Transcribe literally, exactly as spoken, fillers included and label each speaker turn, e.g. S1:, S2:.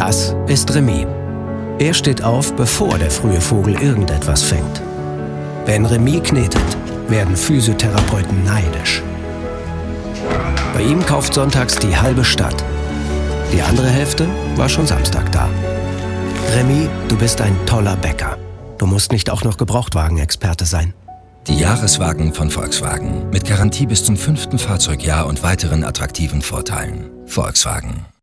S1: Das ist Remy. Er steht auf, bevor der frühe Vogel irgendetwas fängt. Wenn Remy knetet, werden Physiotherapeuten neidisch. Bei ihm kauft sonntags die halbe Stadt. Die andere Hälfte war schon Samstag da. Remy, du bist ein toller Bäcker. Du musst nicht auch noch Gebrauchtwagenexperte sein.
S2: Die Jahreswagen von Volkswagen. Mit Garantie bis zum fünften Fahrzeugjahr und weiteren attraktiven Vorteilen. Volkswagen.